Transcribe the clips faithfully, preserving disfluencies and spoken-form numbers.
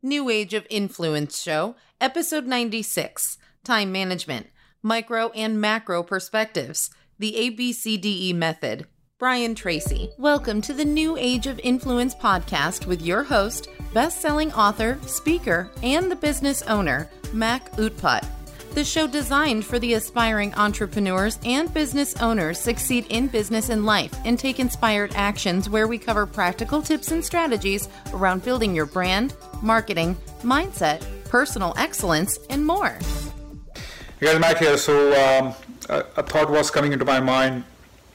New Age of Influence Show, Episode ninety-six, Time Management, Micro and Macro Perspectives, the A B C D E Method. Brian Tracy. Welcome to the New Age of Influence podcast with your host, best-selling author, speaker, and the business owner, Mac Utpat. The show designed for the aspiring entrepreneurs and business owners succeed in business and life and take inspired actions where we cover practical tips and strategies around building your brand, marketing, mindset, personal excellence, and more. Hey guys, Mac here. So um, a, a thought was coming into my mind.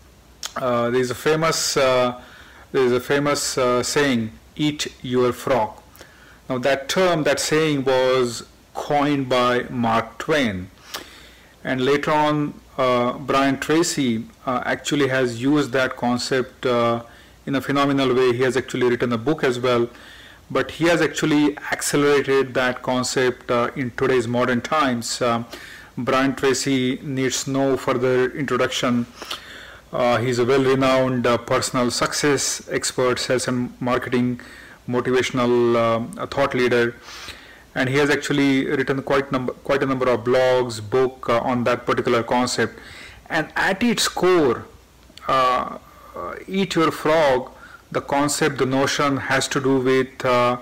Uh, there's a famous uh, there's a famous uh, saying, "Eat your frog." Now that term, that saying was coined by Mark Twain, and later on uh, Brian Tracy uh, actually has used that concept uh, in a phenomenal way. He has actually written a book as well, but he has actually accelerated that concept uh, in today's modern times. Uh, Brian Tracy needs no further introduction. Uh, he's a well-renowned uh, personal success expert, sales and marketing, motivational uh, thought leader. And he has actually written quite number, quite a number of blogs, book uh, on that particular concept. And at its core, uh, uh, eat your frog, the concept, the notion has to do with uh,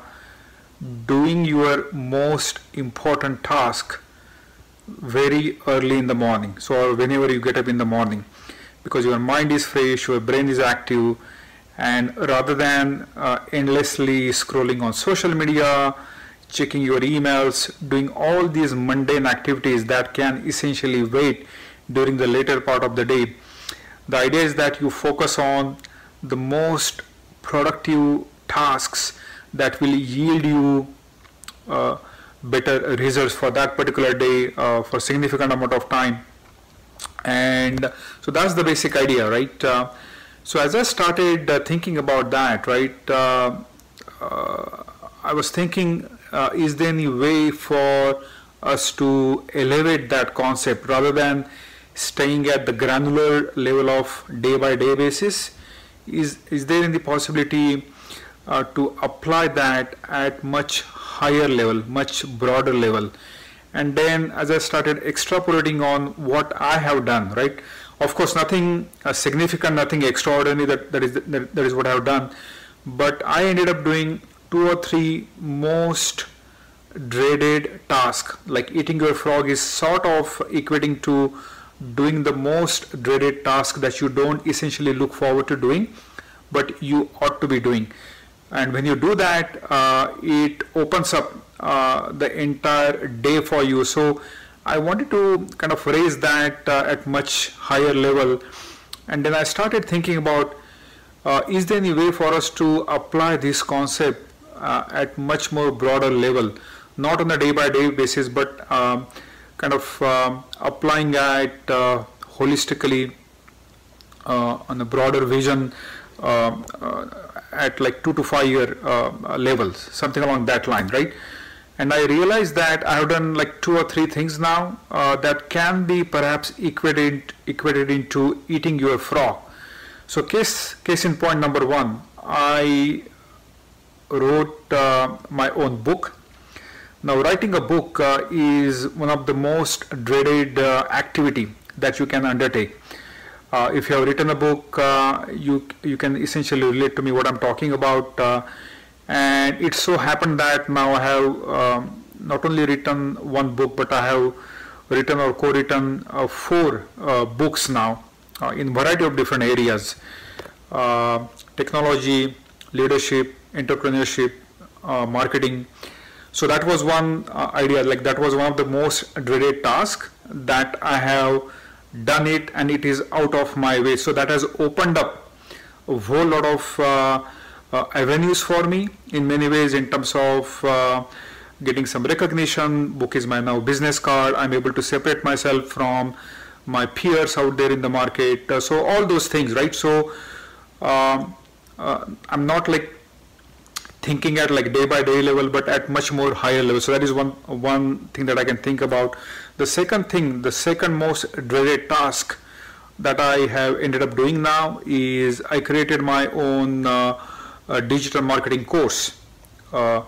doing your most important task very early in the morning. So or whenever you get up in the morning, because your mind is fresh, your brain is active, and rather than uh, endlessly scrolling on social media, checking your emails, doing all these mundane activities that can essentially wait during the later part of the day. The idea is that you focus on the most productive tasks that will yield you uh, better results for that particular day uh, for significant amount of time. And so that's the basic idea, right? Uh, so as I started uh, thinking about that, right, uh, uh, I was thinking, Uh, is there any way for us to elevate that concept rather than staying at the granular level of day by day basis? Is, is there any possibility uh, to apply that at much higher level, much broader level? And then as I started extrapolating on what I have done, right? Of course, nothing uh, significant, nothing extraordinary, that, that, is, that, that is what I have done. But I ended up doing two or three most dreaded tasks. Like eating your frog is sort of equating to doing the most dreaded task that you don't essentially look forward to doing, but you ought to be doing. And when you do that, uh, it opens up uh, the entire day for you. So I wanted to kind of raise that uh, at much higher level. And then I started thinking about, uh, is there any way for us to apply this concept Uh, at much more broader level, not on a day-by-day basis, but um, kind of um, applying it uh, holistically uh, on a broader vision uh, uh, at like two to five year uh, levels, something along that line, right? And I realized that I have done like two or three things now uh, that can be perhaps equated equated into eating your frog. So case case in point number one, I wrote uh, my own book. Now writing a book uh, is one of the most dreaded uh, activity that you can undertake. Uh, if you have written a book, uh, you you can essentially relate to me what I'm talking about. Uh, and it so happened that now I have um, not only written one book, but I have written or co-written uh, four uh, books now uh, in variety of different areas: uh, technology, leadership, entrepreneurship, uh, marketing. So that was one uh, idea, like that was one of the most dreaded tasks that I have done it, and it is out of my way. So that has opened up a whole lot of uh, uh, avenues for me in many ways, in terms of uh, getting some recognition. Book is my now business card. I'm able to separate myself from my peers out there in the market. Uh, so all those things, right? So um, uh, I'm not like thinking at like day by day level, but at much more higher level. So that is one one thing that I can think about. The second thing, the second most dreaded task that I have ended up doing now is I created my own uh, uh, digital marketing course. Uh,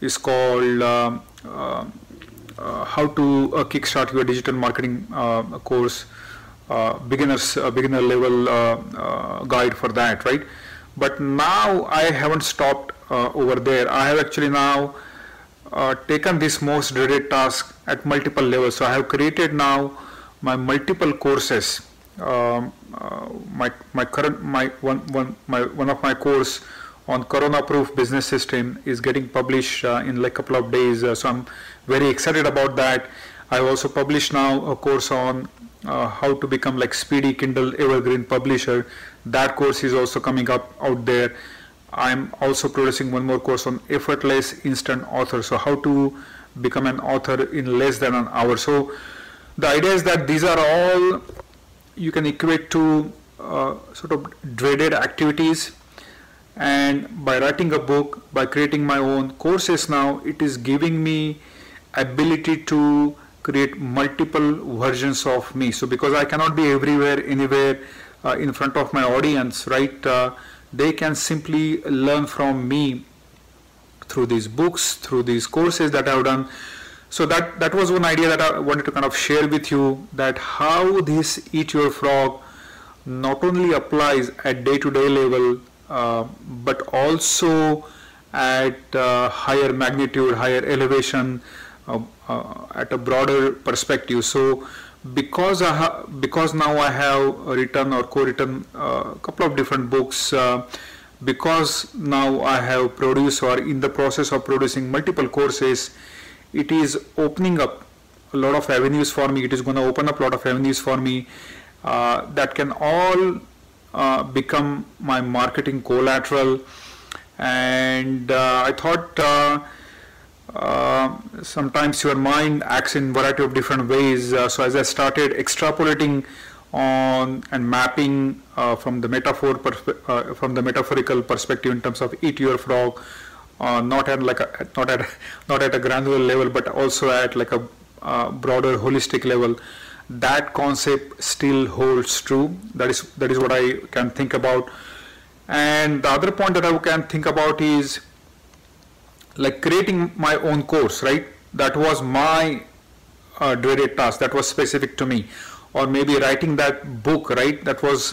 is called uh, uh, uh, How to uh, Kickstart Your Digital Marketing uh, course, uh, beginners uh, beginner level uh, uh, guide for that, right? But now I haven't stopped uh, over there. I have actually now uh, taken this most dreaded task at multiple levels. So I have created now my multiple courses. Um, uh, my my current my one one my one of my course on Corona Proof Business System is getting published uh, in like a couple of days. Uh, so I'm very excited about that. I've also published now a course on uh, how to become like speedy Kindle evergreen publisher. That course is also coming up out there. I'm also producing one more course on effortless instant author. So how to become an author in less than an hour. So the idea is that these are all you can equate to uh, sort of dreaded activities, and by writing a book, by creating my own courses now, it is giving me ability to create multiple versions of me. So because I cannot be everywhere, anywhere uh, in front of my audience, right, uh, they can simply learn from me through these books, through these courses that I've done. So that, that was one idea that I wanted to kind of share with you, that how this Eat Your Frog not only applies at day-to-day level, uh, but also at uh, higher magnitude, higher elevation, uh, uh, at a broader perspective. So because I ha- because now I have written or co-written a couple of different books, uh, because now I have produced or in the process of producing multiple courses, it is opening up a lot of avenues for me. It is going to open up a lot of avenues for me uh, that can all uh, become my marketing collateral. And uh, I thought uh, uh, sometimes your mind acts in a variety of different ways. Uh, so as I started extrapolating on and mapping uh, from the metaphor perspe- uh, from the metaphorical perspective in terms of Eat Your Frog, Uh, not at like a, not at not at a granular level, but also at like a uh, broader holistic level, that concept still holds true. That is that is what I can think about. And the other point that I can think about is like creating my own course, right? That was my uh, dreaded task. That was specific to me. Or maybe writing that book, right? That was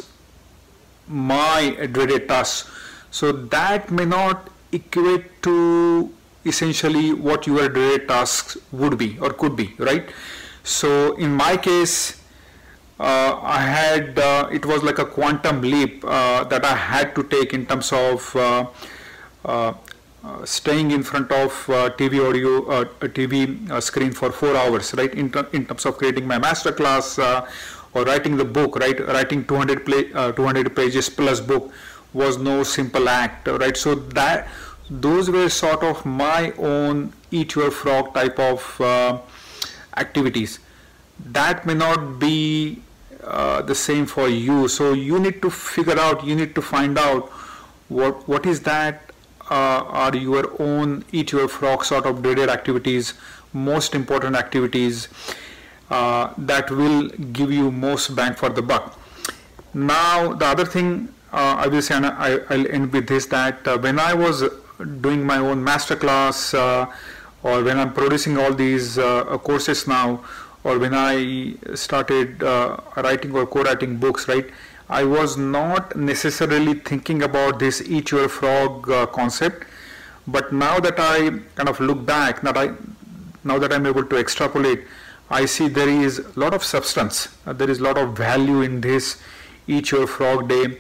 my dreaded task. So that may not equate to essentially what your dreaded tasks would be or could be, right? So in my case, uh, I had uh, it was like a quantum leap uh, that I had to take in terms of uh, uh, uh, staying in front of uh, T V audio, uh, a T V uh, screen for four hours, right? In, ter- in terms of creating my master class uh, or writing the book, right? Writing two hundred, play, uh, two hundred pages plus book was no simple act, right? So that those were sort of my own Eat Your Frog type of uh, activities. That may not be uh, the same for you. So you need to figure out, you need to find out what what is that uh, are your own Eat Your Frog sort of dreaded activities, most important activities uh, that will give you most bang for the buck. Now the other thing Uh, I will say, and I, I'll end with this, that uh, when I was doing my own masterclass uh, or when I'm producing all these uh, courses now, or when I started uh, writing or co-writing books, right, I was not necessarily thinking about this Eat Your Frog uh, concept. But now that I kind of look back, that I, now that I'm able to extrapolate, I see there is a lot of substance, uh, there is a lot of value in this Eat Your Frog Day.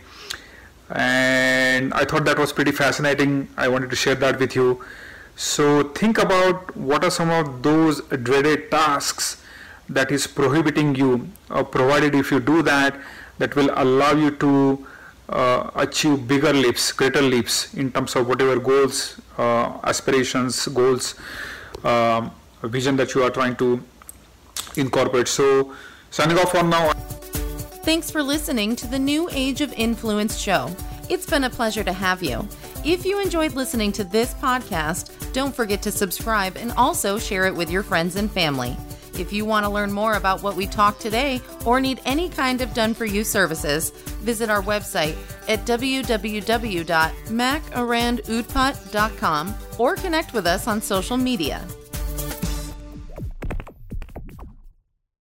And I thought that was pretty fascinating. I wanted to share that with you. So think about what are some of those dreaded tasks that is prohibiting you, uh, provided if you do that, that will allow you to uh, achieve bigger leaps, greater leaps in terms of whatever goals, uh, aspirations, goals, um, vision that you are trying to incorporate. So signing off for now. Thanks for listening to the New Age of Influence show. It's been a pleasure to have you. If you enjoyed listening to this podcast, don't forget to subscribe and also share it with your friends and family. If you want to learn more about what we talked today or need any kind of done-for-you services, visit our website, at w w w dot mac arand utpat dot com or connect with us on social media.